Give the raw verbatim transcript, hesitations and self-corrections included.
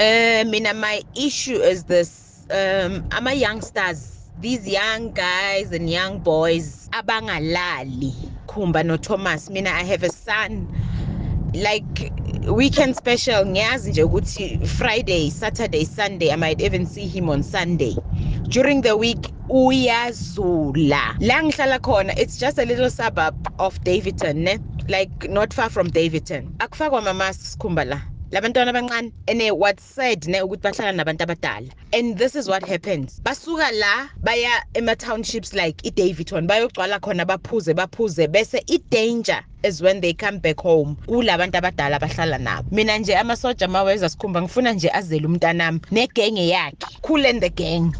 Uh, mina, my issue is this. Um, I'm a youngsters. These young guys and young boys, abangalali. Kumba no Thomas. Mina, I have a son. Like weekend special, ngiyazi nje ukuthi Friday, Saturday, Sunday, I might even see him on Sunday. During the week, uyazula. La ngihlala khona, it's just a little suburb of Davidton, ne? Like not far from Davidton. Akufakwa mamasks Kumba la. Labantwana abancane ene what's said ne ukuthi bahlala nabantu abadala. And this is what happens. Basuka la baya ema townships like iDavidton bayogcwala khona baphuze baphuze bese idanger is when they come back home kulabantu abadala abahlala nabo. Mina nje amasoja maweza sikhumba ngifuna nje azele umntanami negenge yakhe. Cool and the gang.